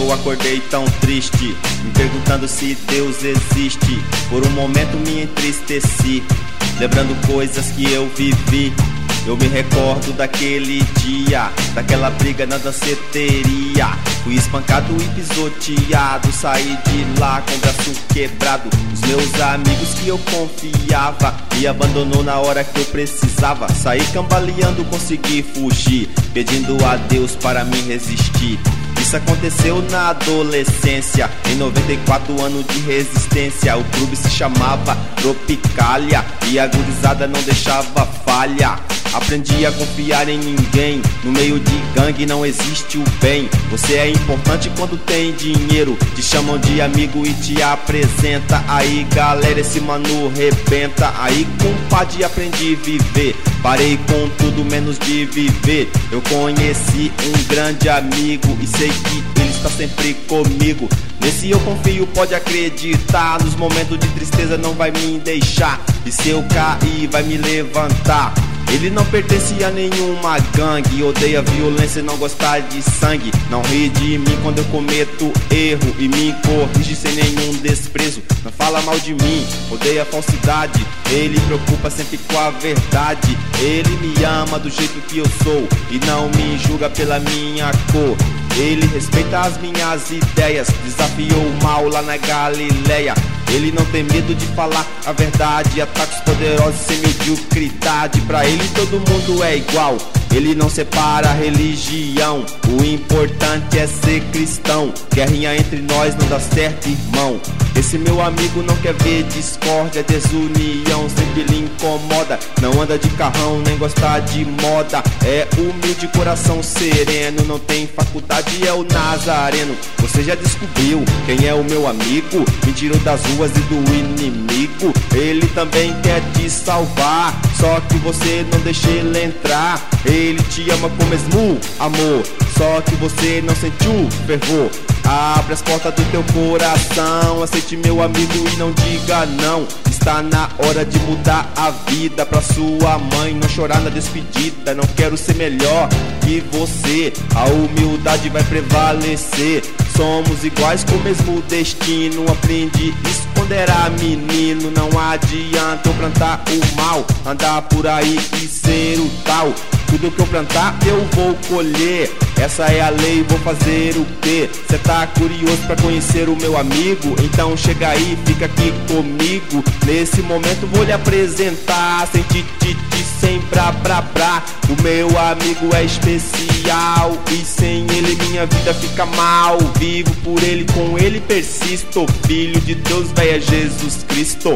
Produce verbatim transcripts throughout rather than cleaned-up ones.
eu acordei tão triste, me perguntando se Deus existe. Por um momento me entristeci, lembrando coisas que eu vivi. Eu me recordo daquele dia, daquela briga na danceteria. Fui espancado e pisoteado, saí de lá com o braço quebrado. Os meus amigos que eu confiava me abandonou na hora que eu precisava. Saí cambaleando, consegui fugir, pedindo a Deus para me resistir. Isso aconteceu na adolescência, em noventa e quatro, ano de resistência. O clube se chamava Tropicália e a gurizada não deixava falha. Aprendi a confiar em ninguém, no meio de gangue não existe o bem. Você é importante quando tem dinheiro, te chamam de amigo e te apresenta. Aí galera, esse mano rebenta. Aí compadre, aprendi a viver, parei com tudo menos de viver. Eu conheci um grande amigo e sei que ele está sempre comigo. Nesse eu confio, pode acreditar. Nos momentos de tristeza não vai me deixar, e se eu cair vai me levantar. Ele não pertence a nenhuma gangue, odeia violência e não gosta de sangue. Não ri de mim quando eu cometo erro e me corrige sem nenhum desprezo. Não fala mal de mim, odeia falsidade, ele preocupa sempre com a verdade. Ele me ama do jeito que eu sou e não me julga pela minha cor. Ele respeita as minhas ideias, desafiou o mal lá na Galileia. Ele não tem medo de falar a verdade, ataca os poderosos sem mediocridade. Pra ele todo mundo é igual, ele não separa a religião. O importante é ser cristão, guerrinha entre nós não dá certo, irmão. Esse meu amigo não quer ver discórdia, desunião, sempre lhe incomoda. Não anda de carrão, nem gosta de moda. É humilde, coração sereno, não tem faculdade, é o Nazareno. Você já descobriu quem é o meu amigo? Me tirou das ruas e do inimigo. Ele também quer te salvar, só que você não deixa ele entrar. Ele te ama com o mesmo amor, só que você não sentiu fervor. Abre as portas do teu coração, aceite meu amigo e não diga não. Está na hora de mudar a vida, pra sua mãe não chorar na despedida. Não quero ser melhor que você, a humildade vai prevalecer. Somos iguais com o mesmo destino, aprendi isso quando era menino. Não adianta eu plantar o mal, andar por aí e ser o tal. Tudo que eu plantar eu vou colher, essa é a lei, vou fazer o quê? Cê tá curioso pra conhecer o meu amigo? Então chega aí, fica aqui comigo. Nesse momento vou lhe apresentar, sem tititi, sem brá brá brá. O meu amigo é especial e sem ele minha vida fica mal. Vivo por ele, com ele persisto. Filho de Deus, véi, é Jesus Cristo.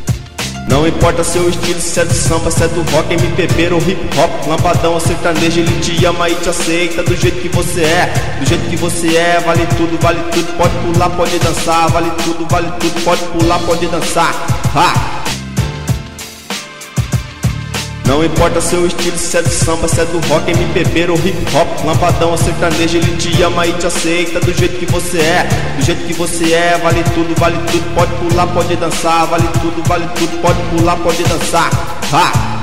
Não importa seu estilo, se é do samba, se é do rock, M P B ou hip hop, lambadão ou sertanejo, ele te ama e te aceita do jeito que você é. Do jeito que você é, vale tudo, vale tudo, pode pular, pode dançar. Vale tudo, vale tudo, pode pular, pode dançar. Ha! Não importa seu estilo, se é do samba, se é do rock, M P B ou hip hop, lambadão ou sertanejo, ele te ama e te aceita do jeito que você é. Do jeito que você é, vale tudo, vale tudo, pode pular, pode dançar. Vale tudo, vale tudo, pode pular, pode dançar. Ha!